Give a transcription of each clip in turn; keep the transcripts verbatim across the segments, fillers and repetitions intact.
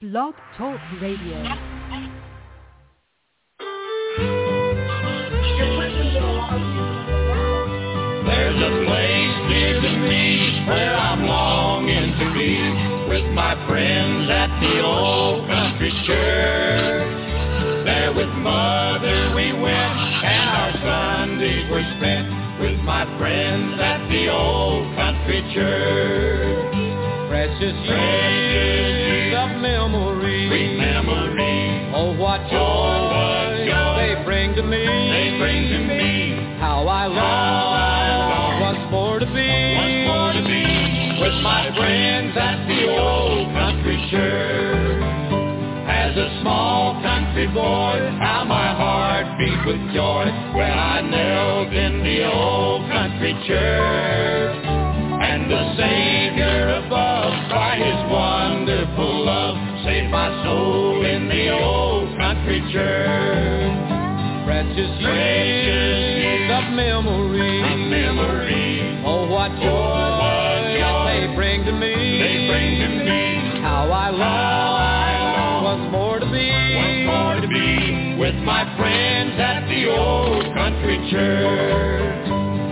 Blog Talk Radio. There's a place near to me where I'm longing to be with my friends at the old country church. There with Mother we went and our Sundays were spent with my friends at the old country church. Precious years of memory, sweet memory. Oh, what joy, Oh, what joy they bring to me. They bring to me. How I long, How I long once more to be, once more to be with my friends at the old country church. As a small country boy, how my heart beat with joy when I knelt in the old country church. And the Savior above, by His wonderful love, saved my soul in the old country church. precious Precious years of memory, A memory. Oh, what joy, Oh, what joy they bring to me. They bring to me. How I long, How I long once more to be, once more to be with my friends at the old country church.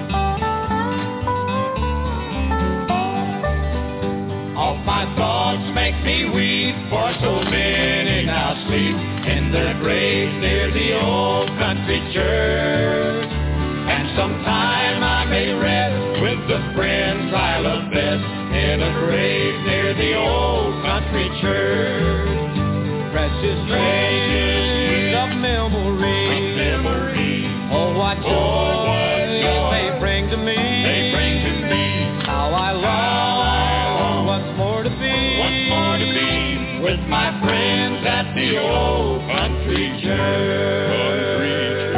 All my thoughts make me weep, for so many now sleep in their graves near the old country church. And sometime I may rest with the friends I love best in a grave near the old country church. precious years of memory, A memory. Oh, what joy, Oh, what joy they bring to me. They bring to me. How I long, How I long once more to be, once more to be with my friends at the old country church.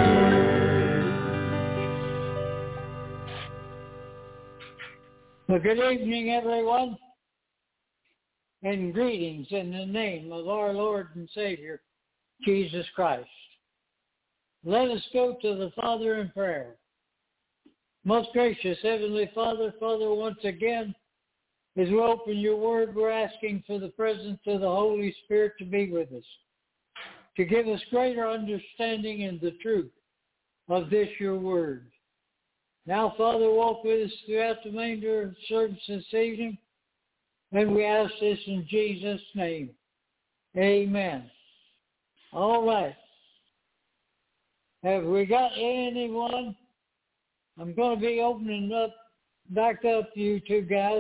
Well, good evening, everyone, and greetings in the name of our Lord and Savior, Jesus Christ. Let us go to the Father in prayer. Most gracious Heavenly Father, Father, once again, as we open your word, we're asking for the presence of the Holy Spirit to be with us, to give us greater understanding in the truth of this your word. Now, Father, walk with us throughout the remainder of the service this evening, and we ask this in Jesus' name. Amen. All right. Have we got anyone? I'm going to be opening up, back up you two guys,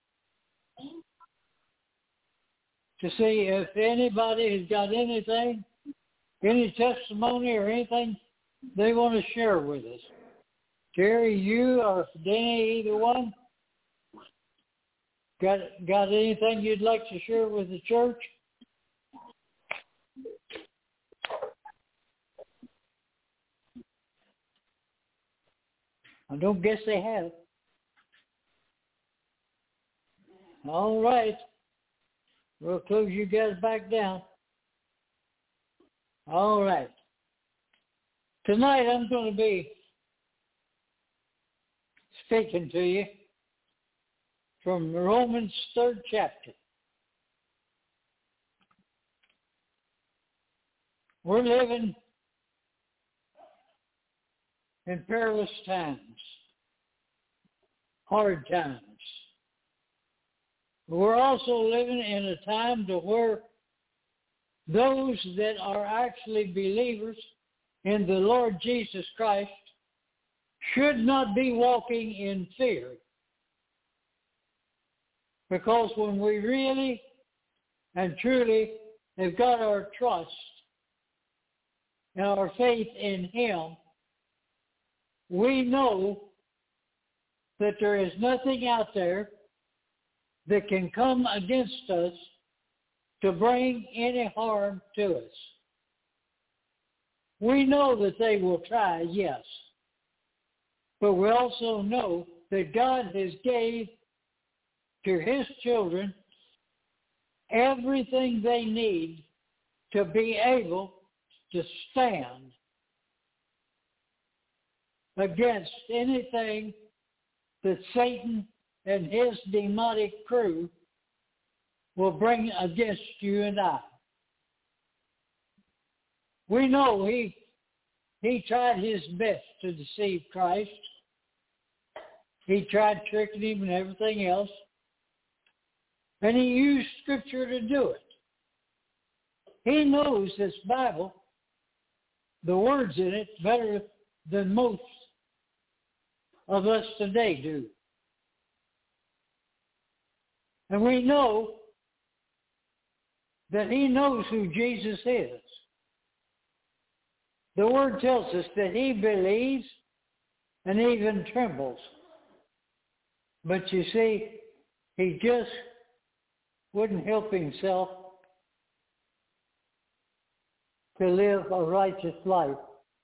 to see if anybody has got anything, any testimony or anything they want to share with us. Jerry, you or Danny, either one, got got anything you'd like to share with the church? I don't guess they have. All right. We'll close you guys back down. All right. Tonight I'm going to be speaking to you from Romans third chapter. We're living in perilous times, hard times. We're also living in a time to where those that are actually believers in the Lord Jesus Christ should not be walking in fear. Because when we really and truly have got our trust and our faith in Him, we know that there is nothing out there that can come against us to bring any harm to us. We know that they will try, yes. But we also know that God has gave to His children everything they need to be able to stand against anything that Satan and his demonic crew will bring against you and I. We know he, he tried his best to deceive Christ. He tried tricking him and everything else. And he used Scripture to do it. He knows this Bible, the words in it, better than most of us today do. And we know that he knows who Jesus is. The Word tells us that he believes and even trembles. But you see, he just wouldn't help himself to live a righteous life.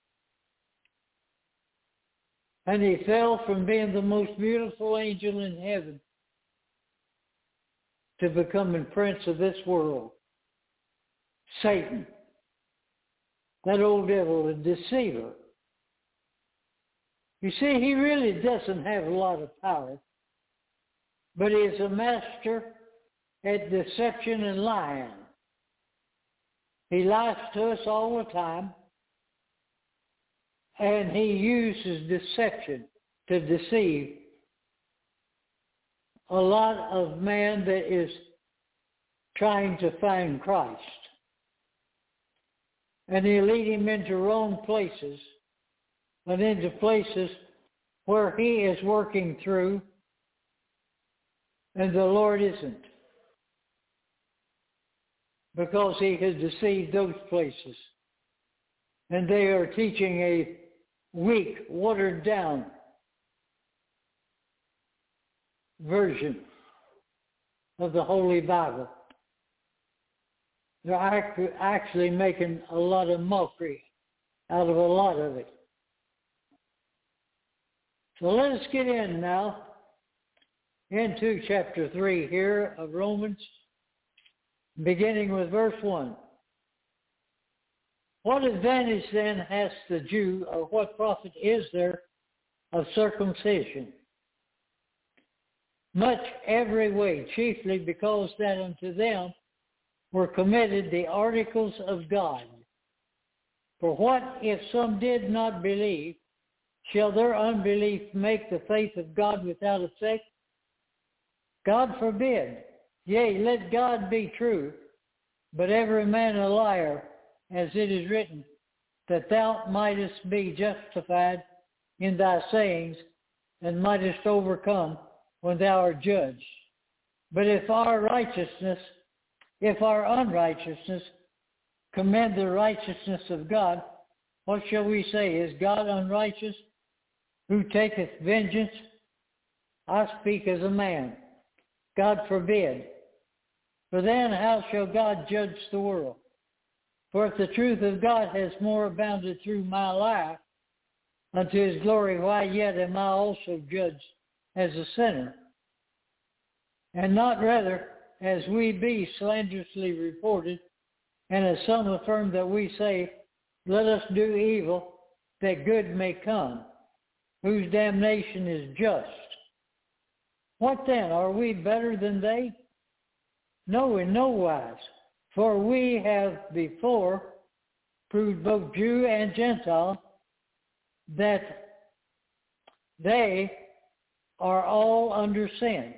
And he fell from being the most beautiful angel in heaven to becoming prince of this world. Satan, that old devil, a deceiver. You see, he really doesn't have a lot of power, but he is a master at deception and lying. He lies to us all the time, and he uses deception to deceive a lot of man that is trying to find Christ. And he'll lead him into wrong places and into places where he is working through and the Lord isn't, because he has deceived those places. And they are teaching a weak, watered down version of the Holy Bible. They're actually making a lot of mockery out of a lot of it. So let us get in now into chapter three here of Romans, beginning with verse one. What advantage then has the Jew, or what profit is there of circumcision? Much every way, chiefly because that unto them were committed the articles of God. For what if some did not believe? Shall their unbelief make the faith of God without effect? God forbid. Yea, let God be true, but every man a liar, as it is written, that thou mightest be justified in thy sayings, and mightest overcome when thou art judged. But if our righteousness, if our unrighteousness commend the righteousness of God, what shall we say? Is God unrighteous, who taketh vengeance? I speak as a man. God forbid. For then how shall God judge the world? For if the truth of God has more abounded through my life unto his glory, why yet am I also judged as a sinner? And not rather as we be slanderously reported, and as some affirm that we say, let us do evil, that good may come, whose damnation is just. What then? Are we better than they? No, in no wise. For we have before proved both Jew and Gentile that they are all under sin.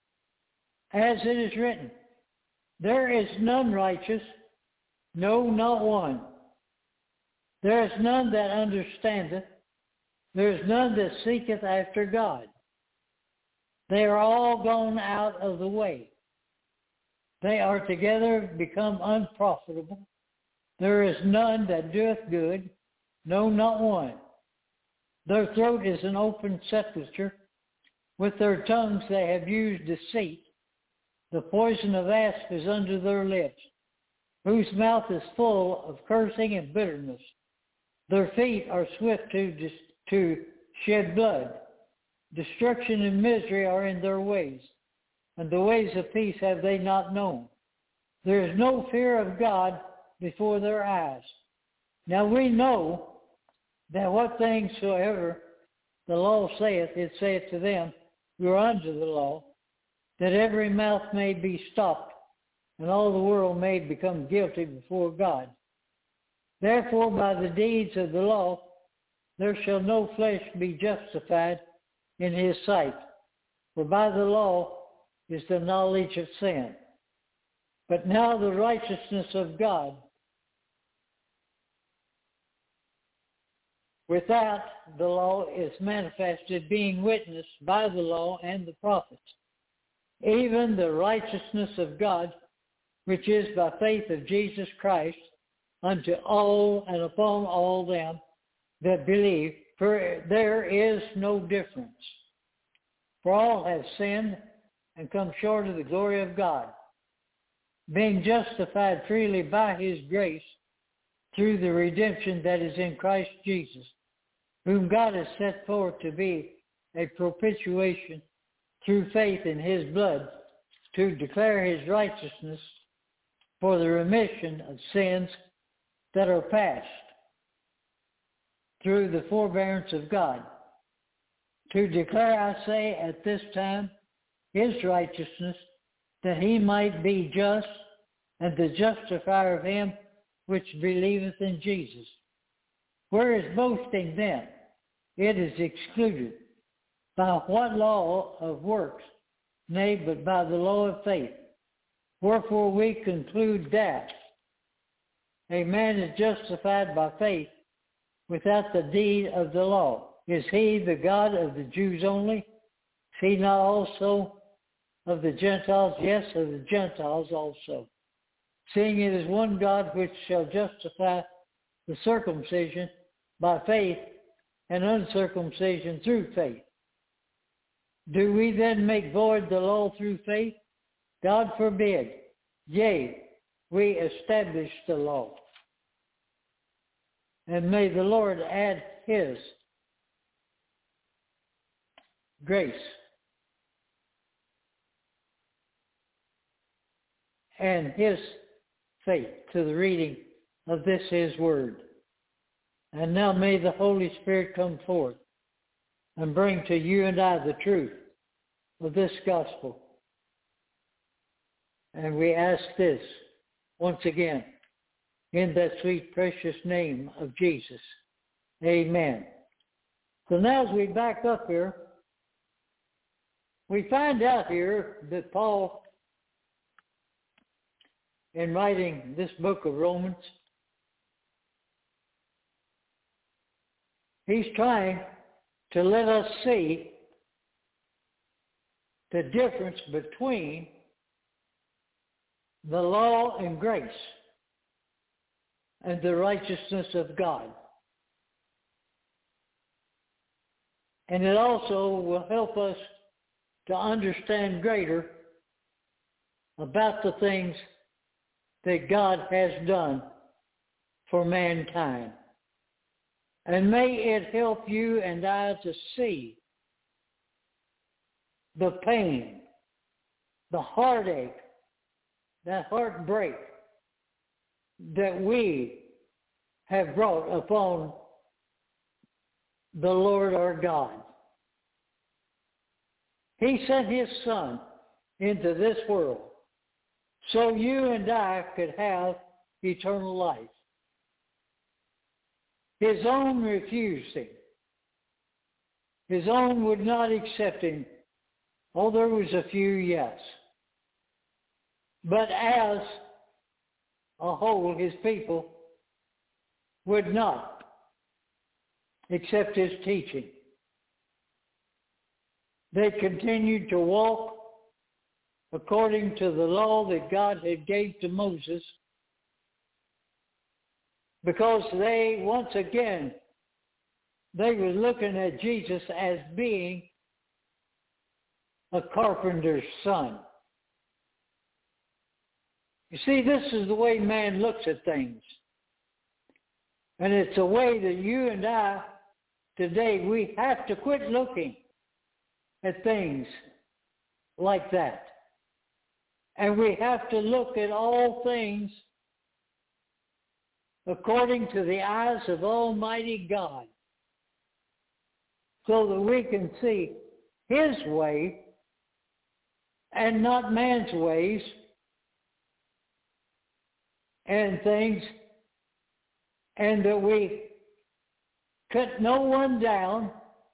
As it is written, there is none righteous, no, not one. There is none that understandeth, there is none that seeketh after God. They are all gone out of the way. They are together become unprofitable. There is none that doeth good, no, not one. Their throat is an open sepulchre. With their tongues they have used deceit. The poison of asp is under their lips, whose mouth is full of cursing and bitterness. Their feet are swift to, to shed blood. Destruction and misery are in their ways, and the ways of peace have they not known. There is no fear of God before their eyes. Now we know that what things soever the law saith, it saith to them who are under the law, that every mouth may be stopped, and all the world may become guilty before God. Therefore, by the deeds of the law, there shall no flesh be justified in his sight. For by the law is the knowledge of sin. But now the righteousness of God without the law is manifested, being witnessed by the law and the prophets, even the righteousness of God, which is by faith of Jesus Christ, unto all and upon all them that believe, for there is no difference. For all have sinned and come short of the glory of God, being justified freely by his grace through the redemption that is in Christ Jesus, whom God has set forth to be a propitiation through faith in his blood, to declare his righteousness for the remission of sins that are past through the forbearance of God, to declare, I say, at this time, his righteousness, that he might be just and the justifier of him which believeth in Jesus. Where is boasting then? It is excluded. By what law of works? Nay, but by the law of faith. Wherefore we conclude that a man is justified by faith without the deed of the law. Is he the God of the Jews only? Is he not also of the Gentiles? Yes, of the Gentiles also. Seeing it is one God which shall justify the circumcision by faith and uncircumcision through faith. Do we then make void the law through faith? God forbid. Yea, we establish the law. And may the Lord add his grace and his faith to the reading of this his word. And now may the Holy Spirit come forth and bring to you and I the truth of this gospel. And we ask this once again in that sweet precious name of Jesus. Amen. So now as we back up here, we find out here that Paul, in writing this book of Romans, he's trying to let us see the difference between the law and grace and the righteousness of God. And it also will help us to understand greater about the things that God has done for mankind. And may it help you and I to see the pain, the heartache, that heartbreak that we have brought upon the Lord our God. He sent his Son into this world so you and I could have eternal life. His own refused him. His own would not accept him. Oh, there was a few, yes. But as a whole, his people would not accept his teaching. They continued to walk according to the law that God had gave to Moses, because they, once again, they were looking at Jesus as being a carpenter's son. You see, this is the way man looks at things. And it's a way that you and I, today, we have to quit looking at things like that. And we have to look at all things according to the eyes of Almighty God, so that we can see his way and not man's ways, and things, and that we cut no one down.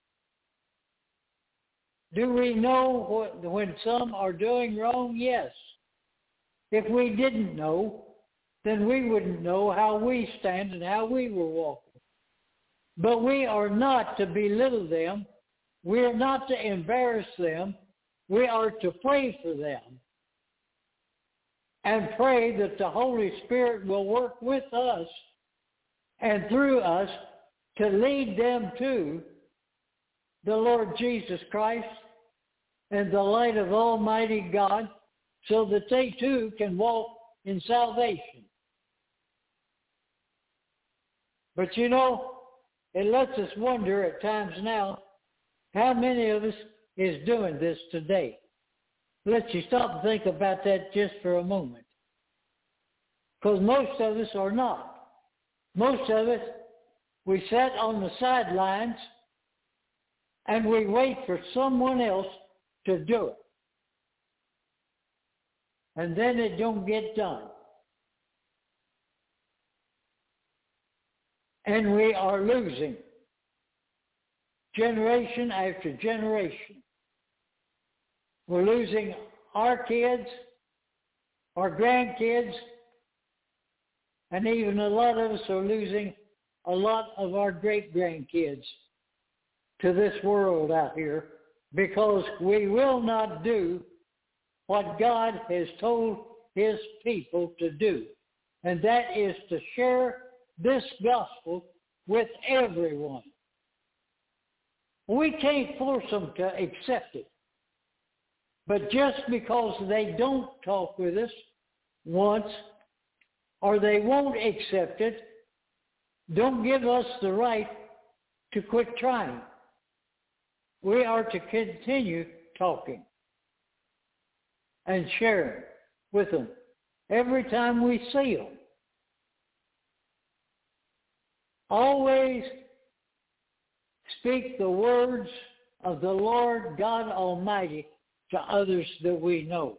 Do we know what, when some are doing wrong? Yes. If we didn't know, then we wouldn't know how we stand and how we were walking. But we are not to belittle them. We are not to embarrass them. We are to pray for them and pray that the Holy Spirit will work with us and through us to lead them to the Lord Jesus Christ and the light of Almighty God, so that they too can walk in salvation. But you know, it lets us wonder at times now, how many of us is doing this today? Let you stop and think about that just for a moment. Because most of us are not. Most of us, we sit on the sidelines and we wait for someone else to do it. And then it don't get done. And we are losing generation after generation. We're losing our kids, our grandkids, and even a lot of us are losing a lot of our great-grandkids to this world out here, because we will not do what God has told his people to do. And that is to share this gospel with everyone. We can't force them to accept it. But just because they don't talk with us once, or they won't accept it, don't give us the right to quit trying. We are to continue talking and sharing with them every time we see them. Always speak the words of the Lord God Almighty to others that we know.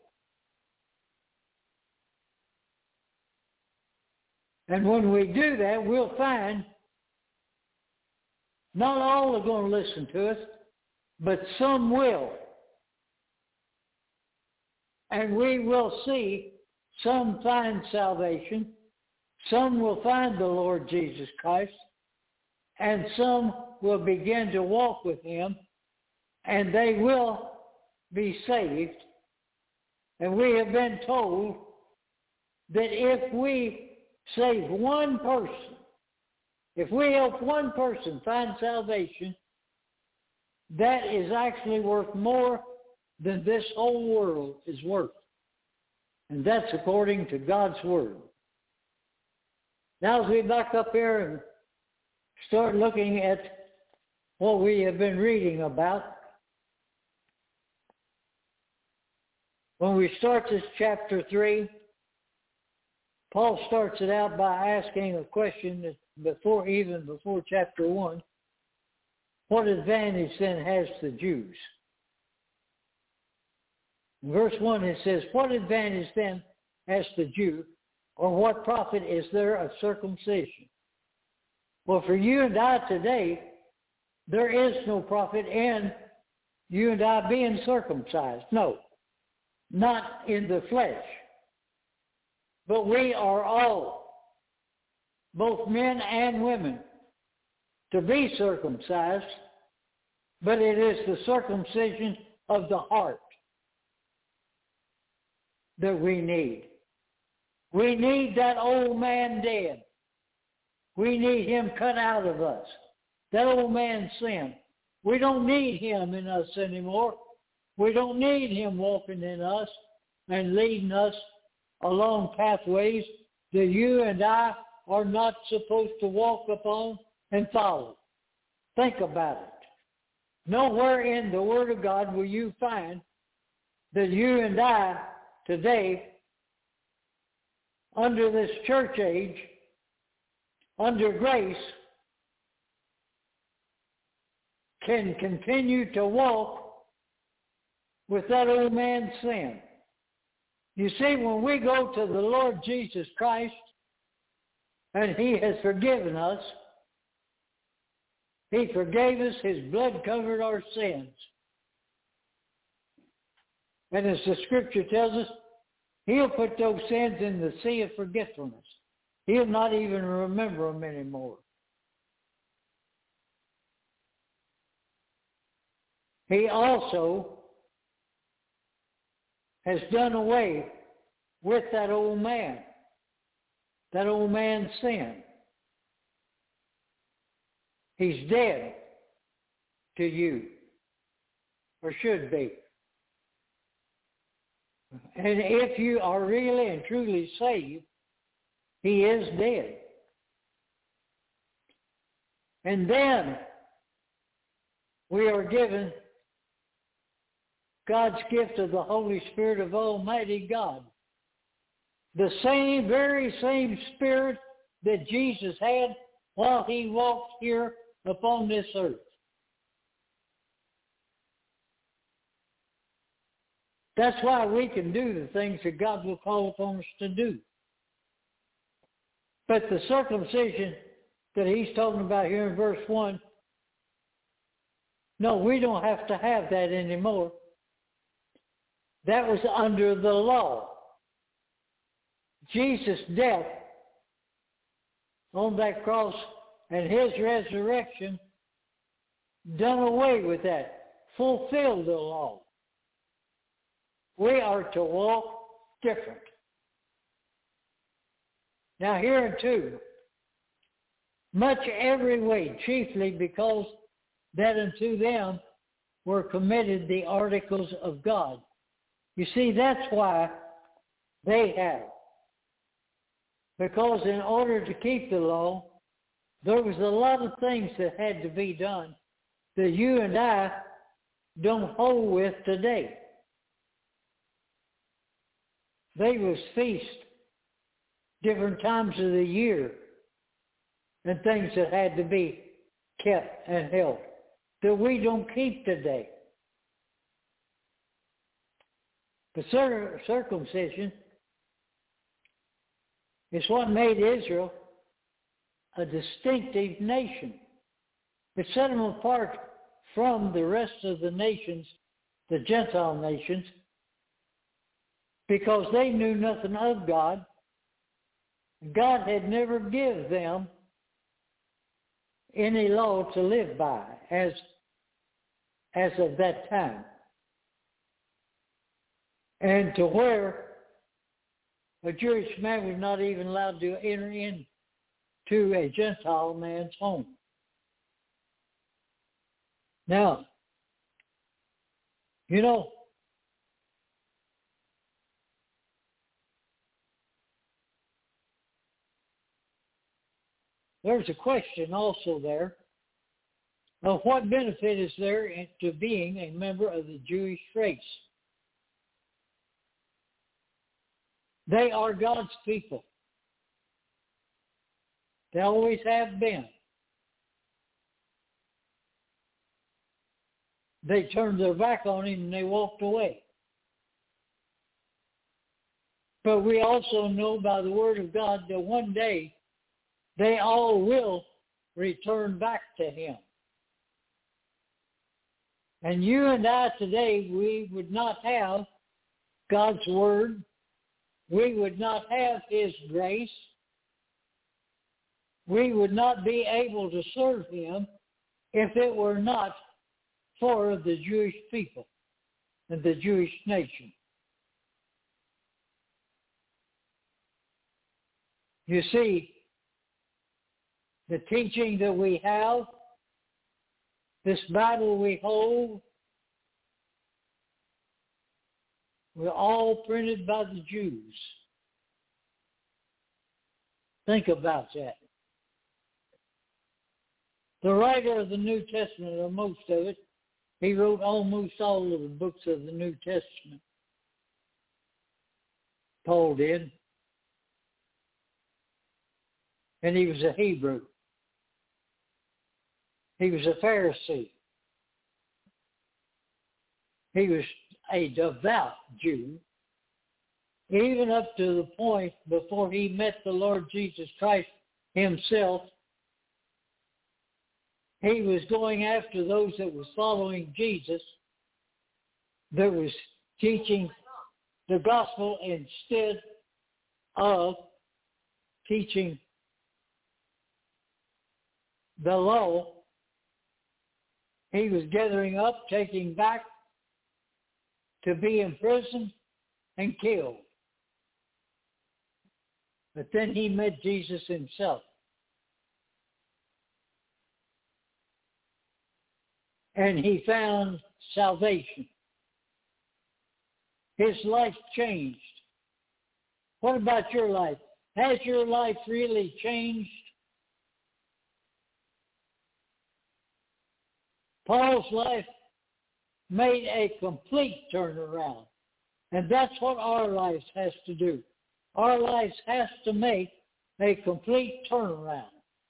And when we do that, we'll find not all are going to listen to us, but some will. And we will see some find salvation, some will find the Lord Jesus Christ, and some will begin to walk with him, and they will be saved. And we have been told that if we save one person, if we help one person find salvation, that is actually worth more than this whole world is worth. And that's according to God's word. Now as we back up here and start looking at what we have been reading about, when we start this chapter three, Paul starts it out by asking a question that before, even before chapter one, what advantage then has the Jews? In verse one it says, what advantage then has the Jew, or what profit is there of circumcision? Well, for you and I today, there is no profit in you and I being circumcised. No, not in the flesh. But we are all, both men and women, to be circumcised, but it is the circumcision of the heart that we need. We need that old man dead. We need him cut out of us. That old man's sin. We don't need him in us anymore. We don't need him walking in us and leading us along pathways that you and I are not supposed to walk upon and follow. Think about it. Nowhere in the Word of God will you find that you and I today, under this church age, under grace, can continue to walk with that old man's sin. You see, when we go to the Lord Jesus Christ And he has forgiven us. He forgave us. His blood covered our sins. And as the scripture tells us, he'll put those sins in the sea of forgetfulness. He'll not even remember them anymore. He also has done away with that old man, that old man's sin. He's dead to you, or should be. And if you are really and truly saved, he is dead. And then we are given God's gift of the Holy Spirit of Almighty God. The same, very same Spirit that Jesus had while he walked here upon this earth. That's why we can do the things that God will call upon us to do. But the circumcision that he's talking about here in verse one, no, we don't have to have that anymore. That was under the law. Jesus' death on that cross and his resurrection done away with that, fulfilled the law. We are to walk different. Now here too, much every way, chiefly because that unto them were committed the articles of God. You see, that's why they have. Because in order to keep the law, there was a lot of things that had to be done that you and I don't hold with today. They was feast, different times of the year, and things that had to be kept and held that we don't keep today. The cir- circumcision is what made Israel a distinctive nation. It set them apart from the rest of the nations, the Gentile nations, because they knew nothing of God. God had never given them any law to live by as, as of that time. And to where a Jewish man was not even allowed to enter into a Gentile man's home. Now, you know, there's a question also there of what benefit is there to being a member of the Jewish race. They are God's people. They always have been. They turned their back on him and they walked away. But we also know by the word of God that one day they all will return back to him. And you and I today, we would not have God's word. We would not have his grace. We would not be able to serve him if it were not for the Jewish people and the Jewish nation. You see, the teaching that we have, this Bible we hold, were all printed by the Jews. Think about that. The writer of the New Testament, or most of it, he wrote almost all of the books of the New Testament. Paul did. And he was a Hebrew. He was a Pharisee. He was a devout Jew, even up to the point before he met the Lord Jesus Christ himself. He was going after those that was following Jesus, that was teaching the gospel instead of teaching the law. He was gathering up, taking back to be imprisoned and killed. But then he met Jesus himself. And he found salvation. His life changed. What about your life? Has your life really changed? Paul's life made a complete turnaround. And that's what our lives has to do. Our lives has to make a complete turnaround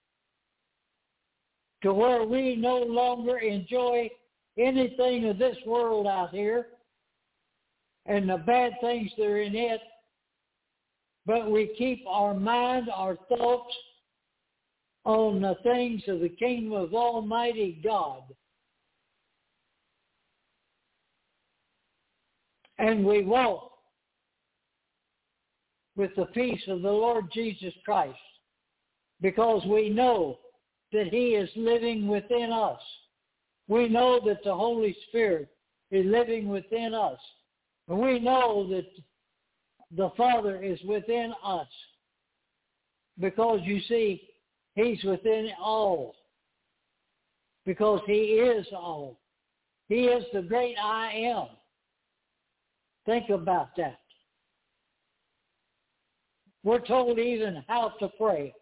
to where we no longer enjoy anything of this world out here and the bad things that are in it, but we keep our mind, our thoughts on the things of the kingdom of Almighty God. And we walk with the peace of the Lord Jesus Christ because we know that he is living within us. We know that the Holy Spirit is living within us. And we know that the Father is within us because, you see, he's within all because he is all. He is the great I am. Think about that. We're told even how to pray.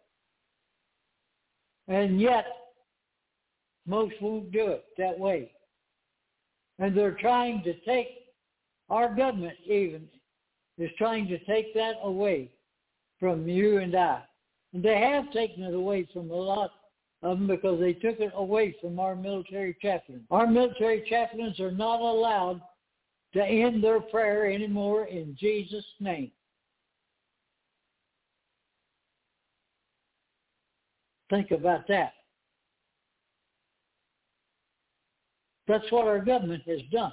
And yet, most won't do it that way. And they're trying to take, our government even, is trying to take that away from you and I. And they have taken it away from a lot of them because they took it away from our military chaplains. Our military chaplains are not allowed to end their prayer anymore in Jesus' name. Think about that. That's what our government has done.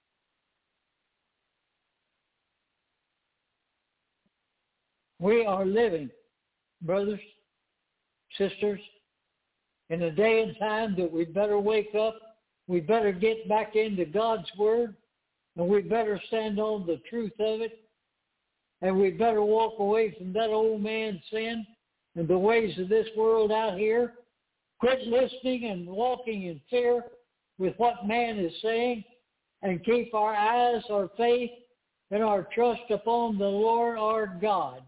We are living, brothers, sisters, in a day and time that we better wake up. We better get back into God's Word, and we better stand on the truth of it, and we better walk away from that old man's sin and the ways of this world out here. Quit listening and walking in fear with what man is saying, and keep our eyes, our faith, and our trust upon the Lord our God,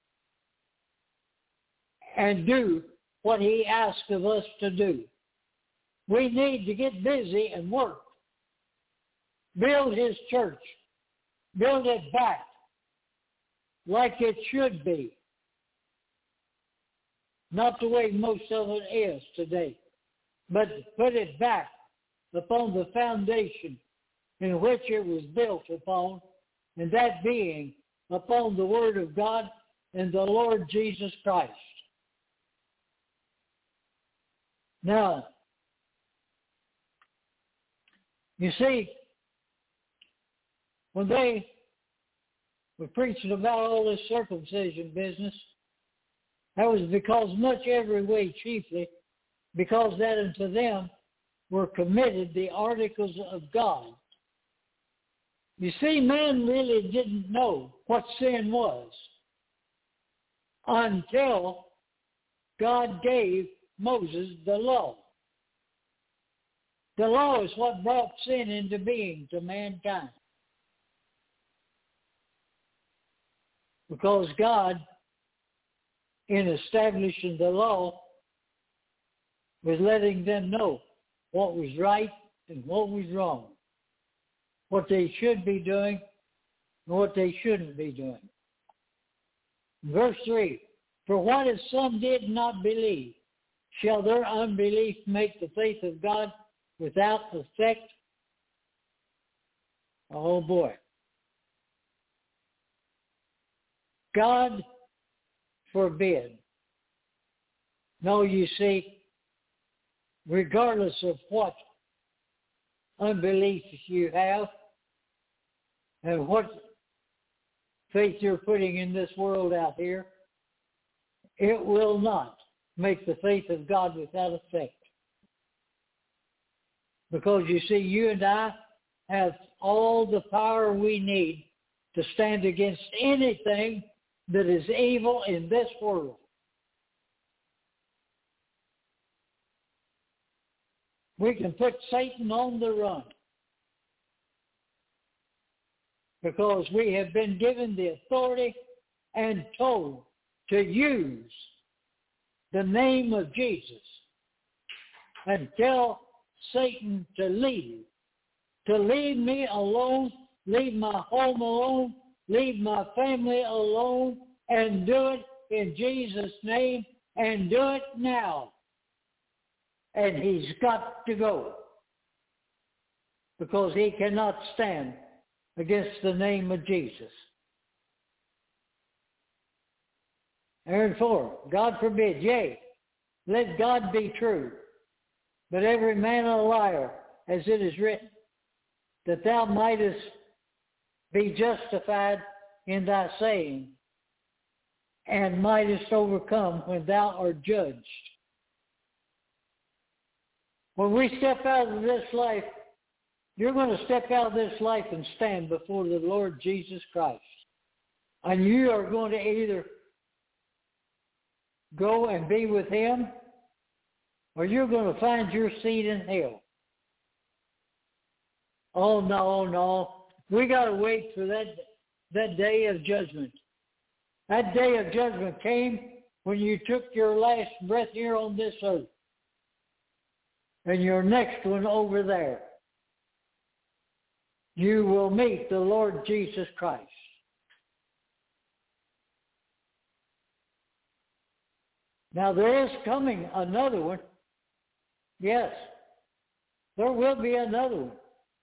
and do what he asks of us to do. We need to get busy and work. Build his church. Build it back like it should be. Not the way most of it is today, but put it back upon the foundation in which it was built upon, and that being upon the Word of God and the Lord Jesus Christ. Now, you see, when they were preaching about all this circumcision business, that was because much every way chiefly, because that unto them were committed the articles of God. You see, man really didn't know what sin was until God gave Moses the law. The law is what brought sin into being to mankind. Because God, in establishing the law, was letting them know what was right and what was wrong, what they should be doing and what they shouldn't be doing. Verse three, for what if some did not believe? Shall their unbelief make the faith of God without effect? Oh boy. God forbid No, you see, regardless of what unbelief you have and what faith you're putting in this world out here, it will not make the faith of God without effect. Because you see, you and I have all the power we need to stand against anything that is evil in this world. We can put Satan on the run because we have been given the authority and told to use the name of Jesus and tell Satan to leave, to leave me alone, leave my home alone, leave my family alone, and do it in Jesus' name, and do it now. And he's got to go because he cannot stand against the name of Jesus. And four, God forbid, yea, let God be true, but every man a liar, as it is written, that thou mightest be justified in thy saying, and mightest overcome when thou art judged. When we step out of this life, you're going to step out of this life and stand before the Lord Jesus Christ. And you are going to either go and be with him, or you're going to find your seat in hell. Oh, no, no. We got to wait for that, that day of judgment. That day of judgment came when you took your last breath here on this earth. And your next one over there. You will meet the Lord Jesus Christ. Now there is coming another one. Yes, there will be another one.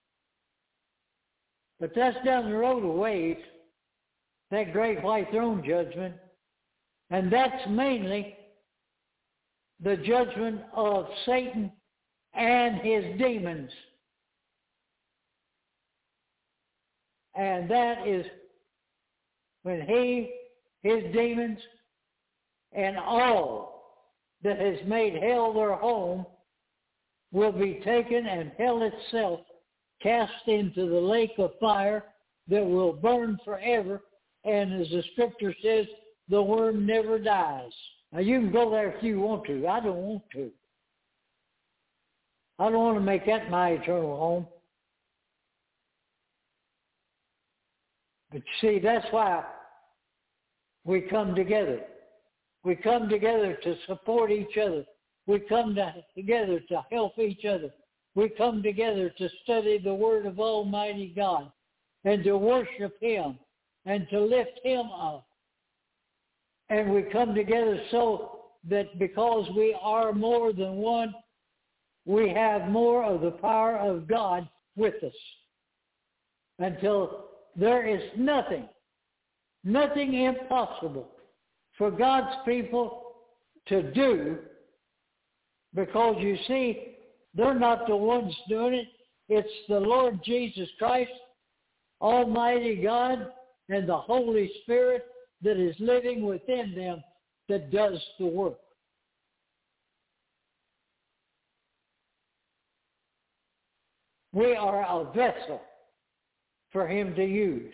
But that's down the road a ways, that great white throne judgment. And that's mainly the judgment of Satan and his demons. And that is when he, his demons, and all that has made hell their home will be taken, and hell itself cast into the lake of fire that will burn forever. And as the scripture says, the worm never dies. Now you can go there if you want to. I don't want to. I don't want to make that my eternal home. But you see, that's why we come together. We come together to support each other. We come to, together to help each other. We come together to study the Word of Almighty God and to worship him and to lift him up. And we come together so that because we are more than one, we have more of the power of God with us until there is nothing, nothing impossible for God's people to do, because you see, they're not the ones doing it. It's the Lord Jesus Christ, Almighty God, and the Holy Spirit that is living within them that does the work. We are a vessel for him to use.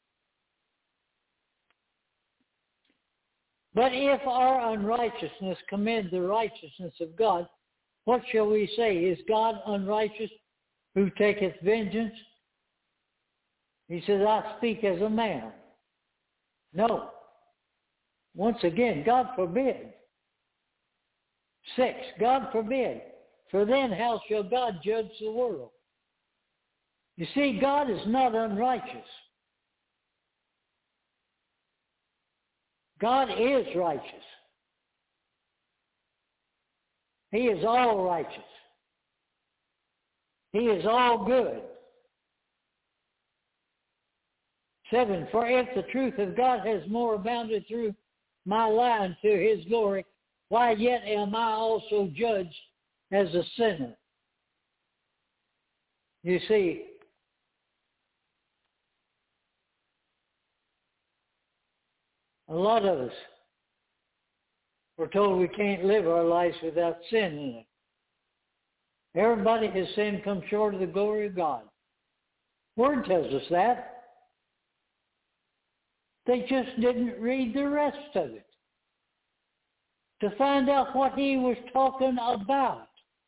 But if our unrighteousness commend the righteousness of God, what shall we say? Is God unrighteous who taketh vengeance? He says, I speak as a man. No. Once again, God forbid. Six, God forbid. For then how shall God judge the world? You see, God is not unrighteous. God is righteous. He is all righteous. He is all good. Seven, for if the truth of God has more abounded through my line to his glory, why yet am I also judged as a sinner? You see, a lot of us, we're told we can't live our lives without sin in it. Everybody has sinned, come short of the glory of God. Word tells us that. They just didn't read the rest of it to find out what he was talking about.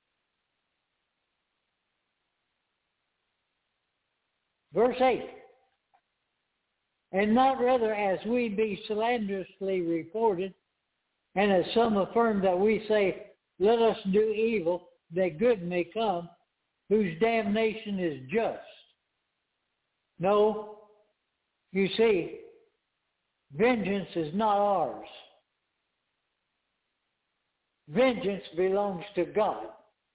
Verse eight. And not rather as we be slanderously reported, and as some affirm that we say, let us do evil, that good may come, whose damnation is just. No, you see, vengeance is not ours. Vengeance belongs to God.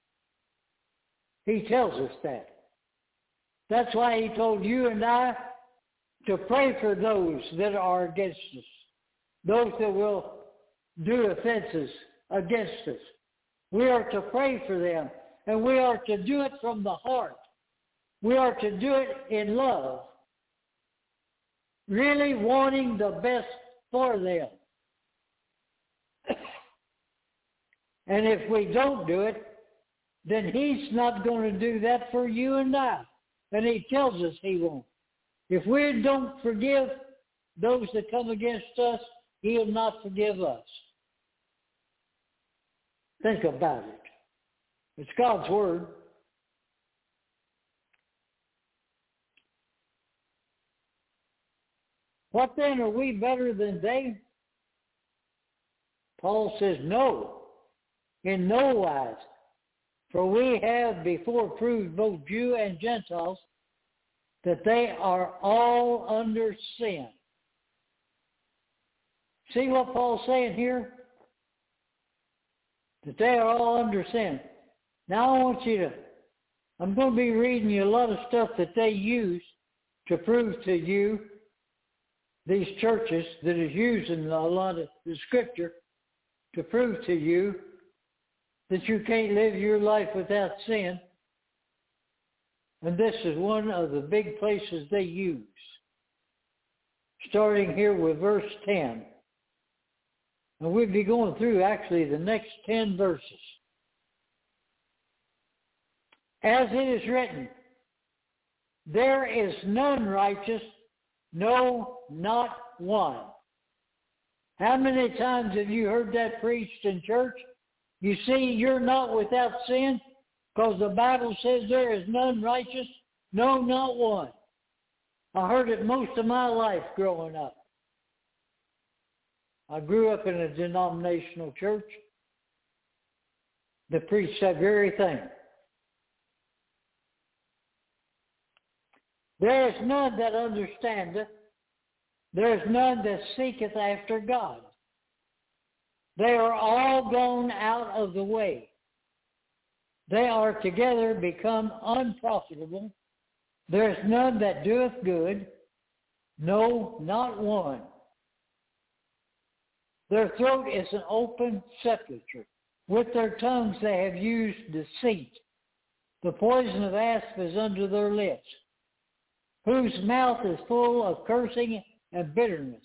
He tells us that. That's why he told you and I to pray for those that are against us, those that will do offenses against us. We are to pray for them, and we are to do it from the heart. We are to do it in love, really wanting the best for them. And if we don't do it, then he's not going to do that for you and I. And he tells us he won't. If we don't forgive those that come against us, he'll not forgive us. Think about it. It's God's word. What then, are we better than they? Paul says, no, in no wise. For we have before proved both Jew and Gentiles that they are all under sin. See what Paul's saying here? That they are all under sin. Now I want you to, I'm going to be reading you a lot of stuff that they use to prove to you, these churches that is using a lot of the scripture to prove to you that you can't live your life without sin. And this is one of the big places they use. Starting here with verse ten. And we'll be going through actually the next ten verses. As it is written, there is none righteous, no, not one. How many times have you heard that preached in church? You see, you're not without sin, because the Bible says there is none righteous, no, not one. I heard it most of my life growing up. I grew up in a denominational church that preached that very thing. There is none that understandeth, there is none that seeketh after God. They are all gone out of the way. They are together become unprofitable. There is none that doeth good, no, not one. Their throat is an open sepulchre. With their tongues they have used deceit. The poison of asp is under their lips, whose mouth is full of cursing and bitterness.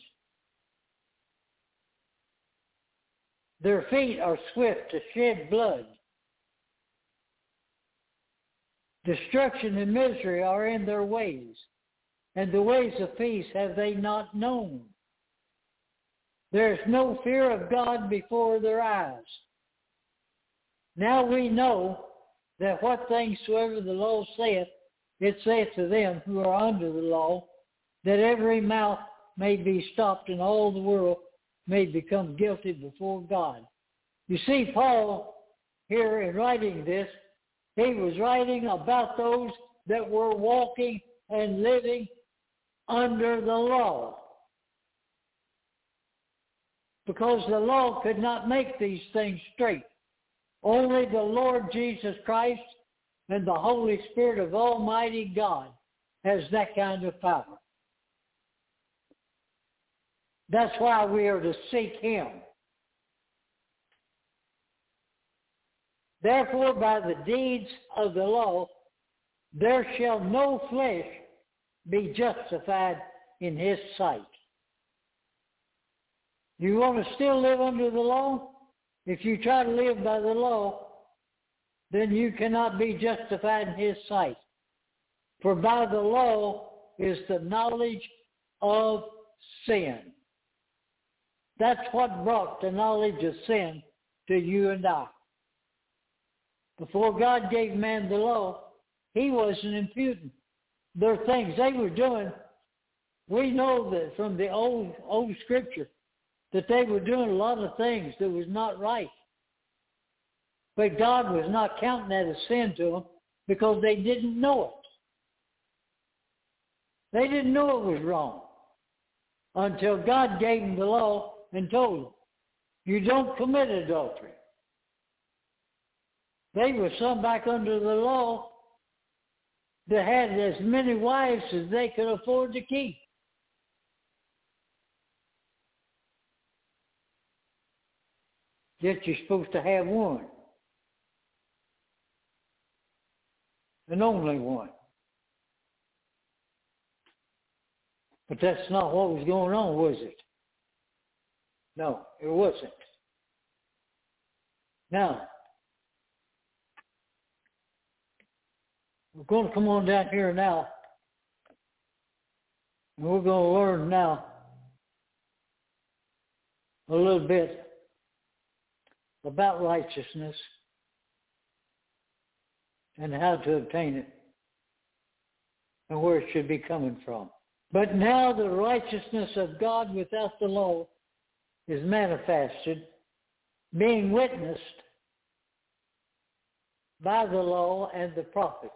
Their feet are swift to shed blood. Destruction and misery are in their ways, and the ways of peace have they not known. There is no fear of God before their eyes. Now we know that what things soever the law saith, it saith to them who are under the law, that every mouth may be stopped and all the world may become guilty before God. You see, Paul, here in writing this, he was writing about those that were walking and living under the law. Because the law could not make these things straight. Only the Lord Jesus Christ and the Holy Spirit of Almighty God has that kind of power. That's why we are to seek him. Therefore, by the deeds of the law, there shall no flesh be justified in his sight. You want to still live under the law? If you try to live by the law, then you cannot be justified in his sight. For by the law is the knowledge of sin. That's what brought the knowledge of sin to you and I. Before God gave man the law, he wasn't imputing. There are things they were doing. We know that from the old old scripture that they were doing a lot of things that was not right. But God was not counting that as sin to them because they didn't know it. They didn't know it was wrong until God gave them the law and told them, you don't commit adultery. They were some back under the law that had as many wives as they could afford to keep. Yet you're supposed to have one. And only one. But that's not what was going on, was it? No, it wasn't. Now, we're going to come on down here now, and we're going to learn now a little bit about righteousness and how to obtain it and where it should be coming from. But now the righteousness of God without the law is manifested, being witnessed by the law and the prophets.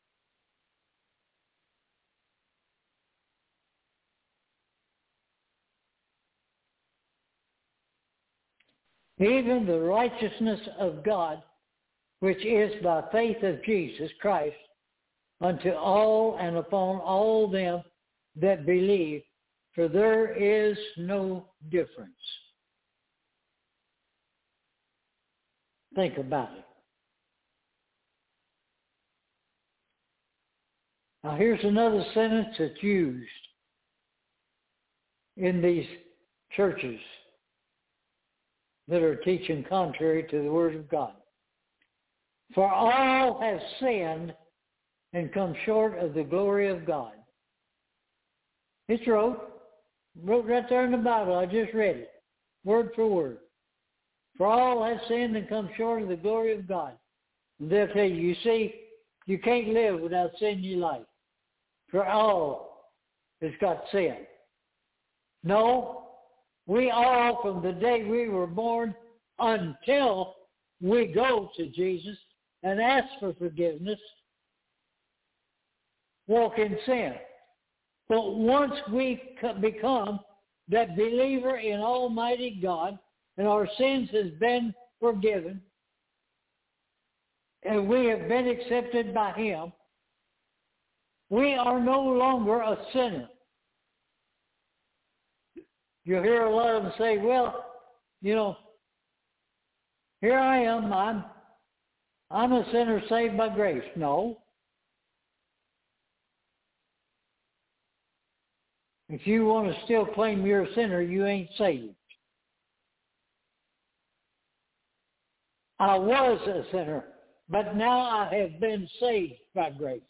Even the righteousness of God, which is by faith of Jesus Christ, unto all and upon all them that believe, for there is no difference. Think about it. Now here's another sentence that's used in these churches that are teaching contrary to the Word of God. For all have sinned and come short of the glory of God. It's wrote, wrote right there in the Bible. I just read it, word for word. For all have sinned and come short of the glory of God. And they'll tell you, you see, you can't live without sin in your life. For all has got sin. No, we all, from the day we were born until we go to Jesus and ask for forgiveness, walk in sin. But once we become that believer in Almighty God and our sins has been forgiven and we have been accepted by Him, we are no longer a sinner. You hear a lot of them say, well, you know, here I am, I'm, I'm a sinner saved by grace. No. If you want to still claim you're a sinner, you ain't saved. I was a sinner, but now I have been saved by grace.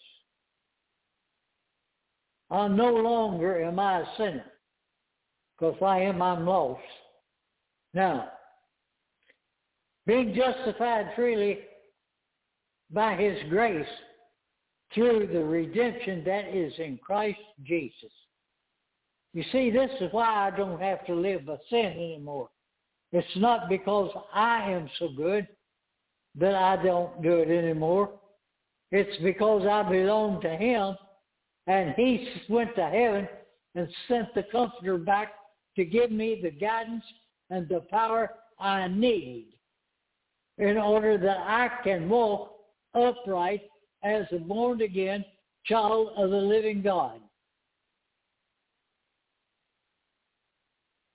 I no longer am I a sinner. Because if I am, I'm lost. Now, being justified freely by His grace through the redemption that is in Christ Jesus. You see, this is why I don't have to live by sin anymore. It's not because I am so good that I don't do it anymore. It's because I belong to Him, and He went to heaven and sent the Comforter back to give me the guidance and the power I need in order that I can walk upright as a born-again child of the living God.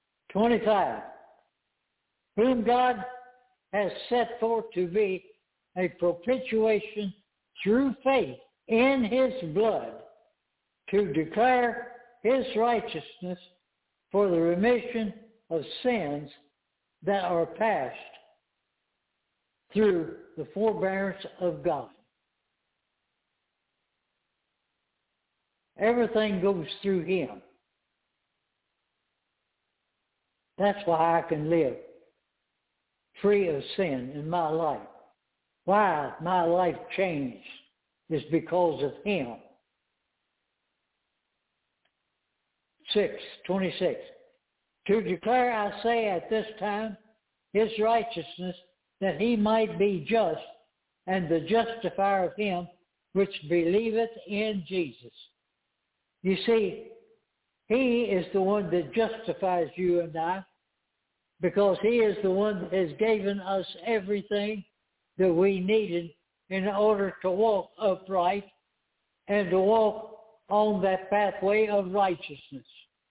twenty-five. Whom God has set forth to be a propitiation through faith in his blood to declare his righteousness for the remission of sins that are past through the forbearance of God. Everything goes through him. That's why I can live free of sin in my life. Why my life changed is because of him. six twenty-six. To declare, I say, at this time, his righteousness, that he might be just, and the justifier of him which believeth in Jesus. You see, he is the one that justifies you and I, because he is the one that has given us everything that we needed in order to walk upright and to walk on that pathway of righteousness.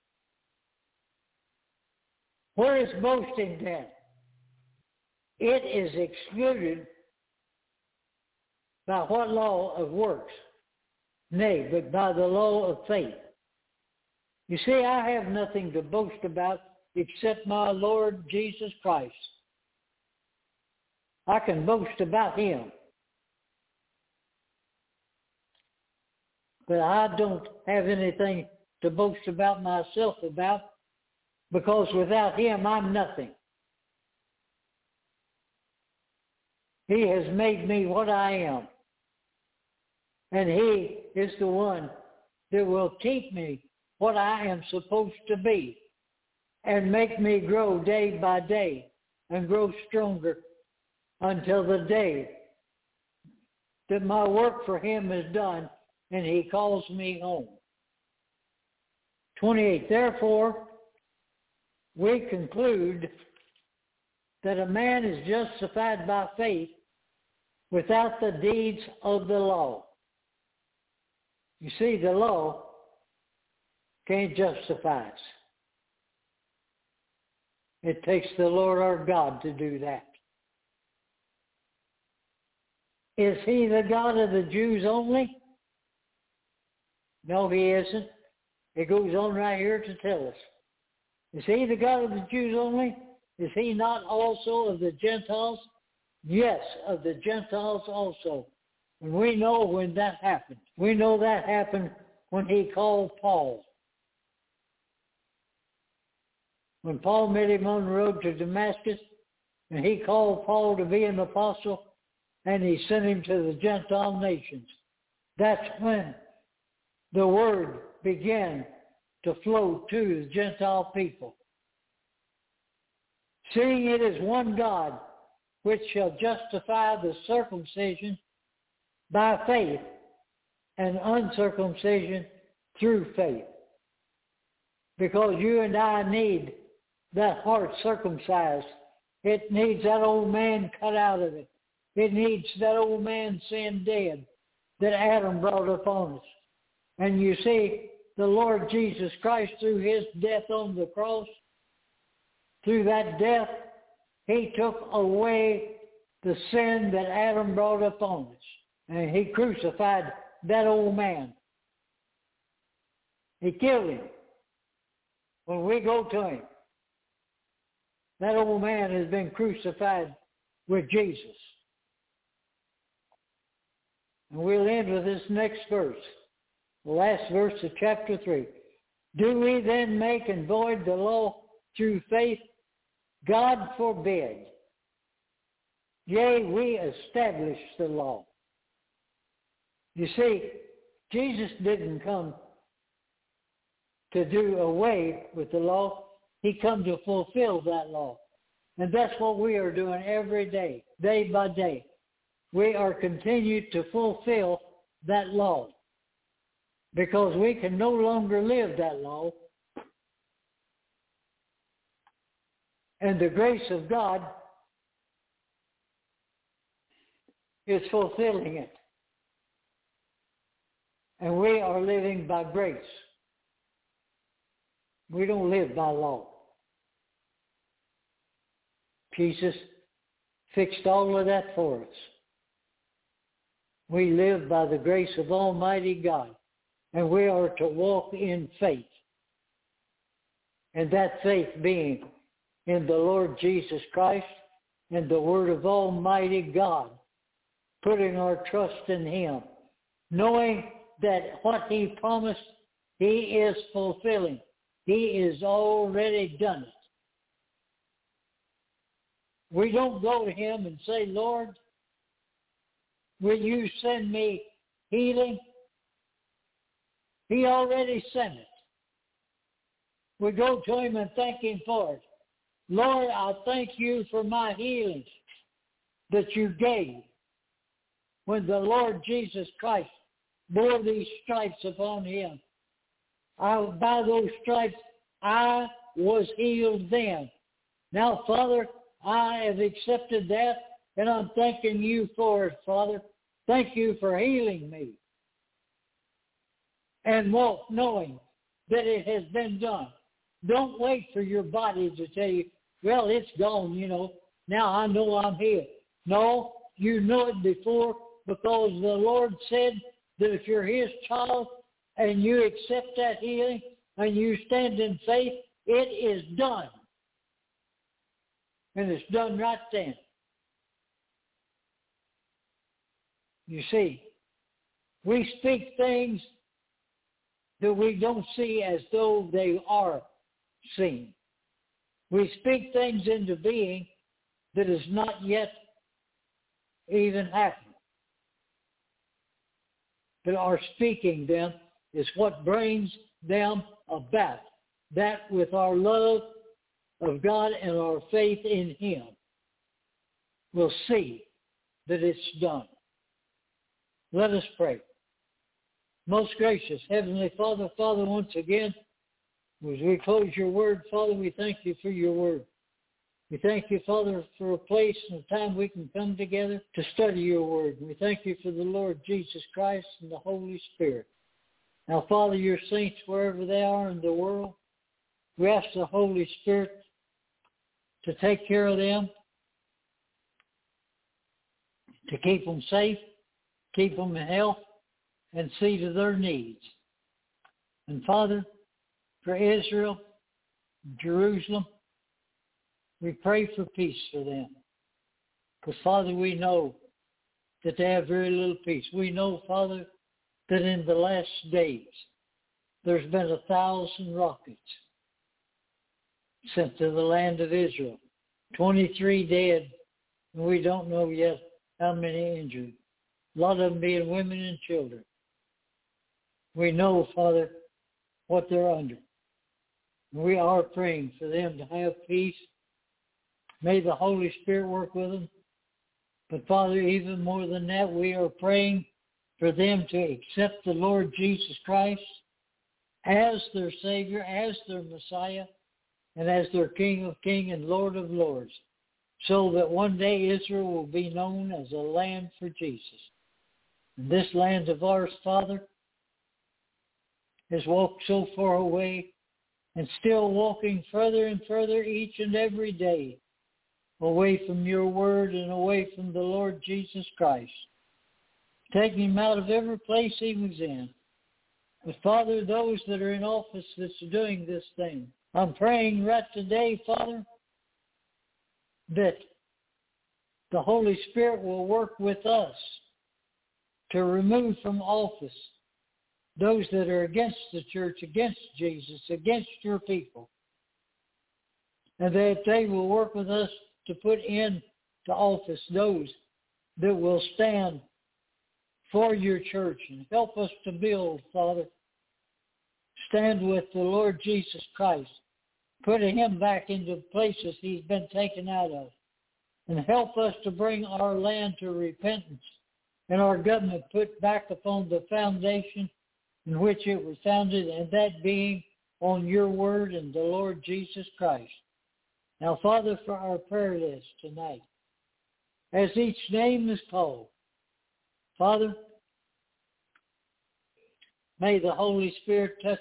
Where is boasting then? It is excluded by what law of works? Nay, but by the law of faith. You see, I have nothing to boast about except my Lord Jesus Christ. I can boast about him. But I don't have anything to boast about myself about, because without him I'm nothing. He has made me what I am. And he is the one that will keep me what I am supposed to be and make me grow day by day and grow stronger until the day that my work for him is done and he calls me home. twenty-eight. Therefore, we conclude that a man is justified by faith without the deeds of the law. You see, the law can't justify us. It takes the Lord our God to do that. Is he the God of the Jews only? No, he isn't. It goes on right here to tell us. Is he the God of the Jews only? Is he not also of the Gentiles? Yes, of the Gentiles also. And we know when that happened. We know that happened when he called Paul. When Paul met him on the road to Damascus, and he called Paul to be an apostle, and he sent him to the Gentile nations. That's when the word began to flow to the Gentile people. Seeing it is one God, which shall justify the circumcision by faith and uncircumcision through faith. Because you and I need that heart circumcised. It needs that old man cut out of it. It needs that old man sin dead that Adam brought upon us. And you see, the Lord Jesus Christ, through his death on the cross, through that death, he took away the sin that Adam brought upon us. And he crucified that old man. He killed him. When we go to him, that old man has been crucified with Jesus. And we'll end with this next verse, the last verse of chapter three. Do we then make and void the law through faith? God forbid. Yea, we establish the law. You see, Jesus didn't come to do away with the law. He come to fulfill that law. And that's what we are doing every day, day by day. We are continuing to fulfill that law because we can no longer live that law. And the grace of God is fulfilling it. And we are living by grace. We don't live by law. Jesus fixed all of that for us. We live by the grace of Almighty God, and we are to walk in faith. And that faith being in the Lord Jesus Christ and the Word of Almighty God, putting our trust in Him, knowing that what He promised, He is fulfilling. He has already done it. We don't go to Him and say, Lord, will you send me healing? He already sent it. We go to Him and thank Him for it. Lord, I thank you for my healing that you gave when the Lord Jesus Christ bore these stripes upon Him. I, by those stripes, I was healed then. Now, Father, I have accepted that, and I'm thanking you for it, Father. Thank you for healing me. And walk knowing that it has been done. Don't wait for your body to tell you, well, it's gone, you know. Now I know I'm healed. No, you know it before, because the Lord said that if you're His child and you accept that healing and you stand in faith, it is done. And it's done right then. You see, we speak things that we don't see as though they are seen. We speak things into being that is not yet even happened. But our speaking them is what brings them about. That with our love of God and our faith in Him, we'll see that it's done. Let us pray. Most gracious Heavenly Father, Father, once again, as we close your word, Father, we thank you for your word. We thank you, Father, for a place and a time we can come together to study your word. We thank you for the Lord Jesus Christ and the Holy Spirit. Now, Father, your saints, wherever they are in the world, we ask the Holy Spirit to take care of them, to keep them safe, keep them in health, and see to their needs. And Father, for Israel, Jerusalem, we pray for peace for them. Because, Father, we know that they have very little peace. We know, Father, that in the last days, there's been a thousand rockets sent to the land of Israel. twenty-three dead, and we don't know yet how many injured. A lot of them being women and children. We know, Father, what they're under. We are praying for them to have peace. May the Holy Spirit work with them. But Father, even more than that, we are praying for them to accept the Lord Jesus Christ as their Savior, as their Messiah, and as their King of Kings and Lord of Lords, so that one day Israel will be known as a land for Jesus. And this land of ours, Father, has walked so far away and still walking further and further each and every day away from your word and away from the Lord Jesus Christ, taking him out of every place he was in. But Father, those that are in office that's doing this thing, I'm praying right today, Father, that the Holy Spirit will work with us to remove from office those that are against the church, against Jesus, against your people. And that they will work with us to put into office those that will stand for your church and help us to build, Father. Stand with the Lord Jesus Christ, putting him back into places he's been taken out of, and help us to bring our land to repentance and our government put back upon the foundation in which it was founded, and that being on your word and the Lord Jesus Christ. Now, Father, for our prayer list tonight, as each name is called, Father, may the Holy Spirit touch,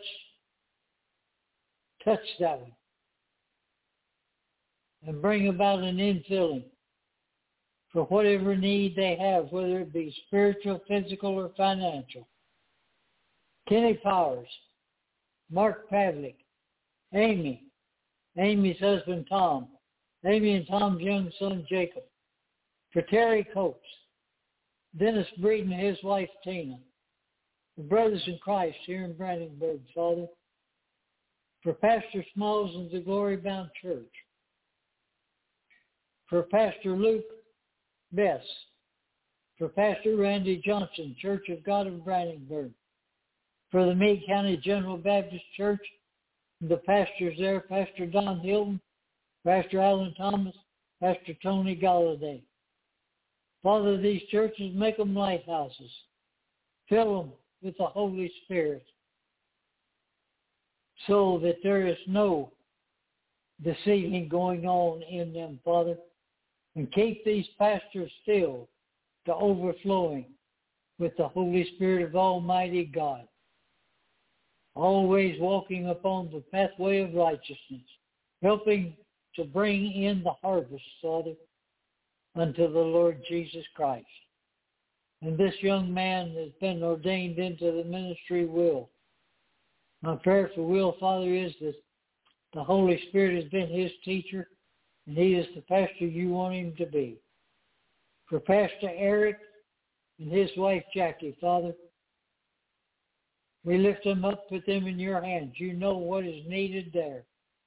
touch that one and bring about an infilling for whatever need they have, whether it be spiritual, physical, or financial. Kenny Powers, Mark Pavlik, Amy, Amy's husband Tom, Amy and Tom's young son Jacob, for Terry Coates, Dennis Breeden and his wife Tina, the brothers in Christ here in Brandenburg, Father, for Pastor Smalls and the Glory Bound Church, for Pastor Luke Bess, for Pastor Randy Johnson, Church of God of Brandenburg, for the Meade County General Baptist Church, and the pastors there, Pastor Don Hilton, Pastor Alan Thomas, Pastor Tony Galladay. Father, these churches, make them lighthouses. Fill them with the Holy Spirit so that there is no deceiving going on in them, Father. And keep these pastors filled to overflowing with the Holy Spirit of Almighty God, always walking upon the pathway of righteousness, helping to bring in the harvest, Father, unto the Lord Jesus Christ. And this young man has been ordained into the ministry, Will. My prayer for Will, Father, is that the Holy Spirit has been his teacher, and he is the pastor you want him to be. For Pastor Eric and his wife Jackie, Father, we lift them up, put them in your hands. You know what is needed there.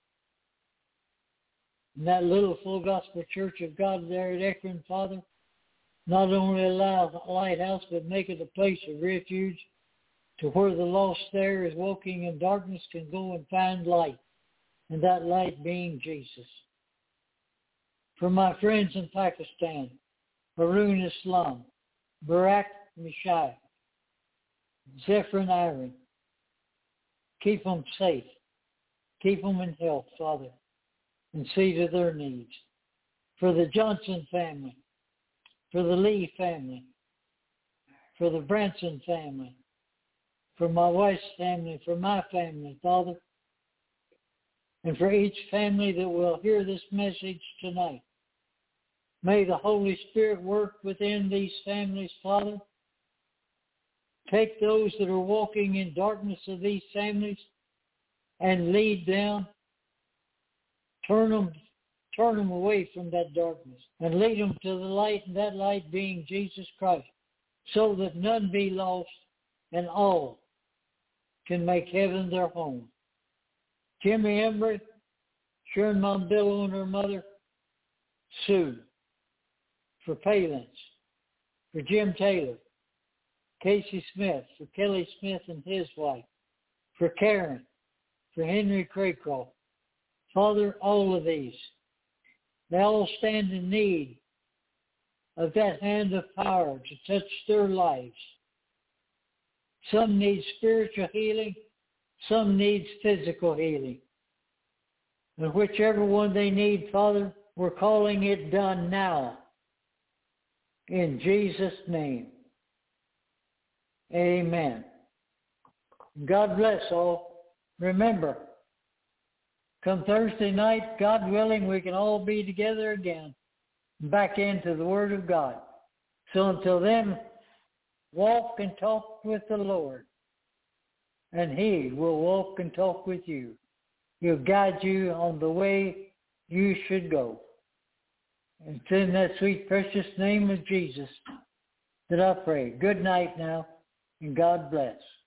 And that little Full Gospel Church of God there at Ekron, Father, not only allow the lighthouse, but make it a place of refuge to where the lost there is walking in darkness can go and find light, and that light being Jesus. For my friends in Pakistan, Harun Islam, Barak Mishai, Zephyr Aaron, keep them safe. Keep them in health, Father, and see to their needs. For the Johnson family, for the Lee family, for the Branson family, for my wife's family, for my family, Father, and for each family that will hear this message tonight. May the Holy Spirit work within these families, Father. Take those that are walking in darkness of these families and lead them. Turn them, turn them away from that darkness and lead them to the light, and that light being Jesus Christ, so that none be lost and all can make heaven their home. Jimmy Embry, Sharon Monbillo and her mother, Sue, for Palins, for Jim Taylor, Casey Smith, for Kelly Smith and his wife, for Karen, for Henry Craycraft. Father, all of these, they all stand in need of that hand of power to touch their lives. Some need spiritual healing, some needs physical healing. And whichever one they need, Father, we're calling it done now. In Jesus' name. Amen. God bless all. Remember, come Thursday night, God willing, we can all be together again, back into the Word of God. So until then, walk and talk with the Lord, and He will walk and talk with you. He'll guide you on the way you should go. And it's in that sweet, precious name of Jesus that I pray. Good night now, and God bless.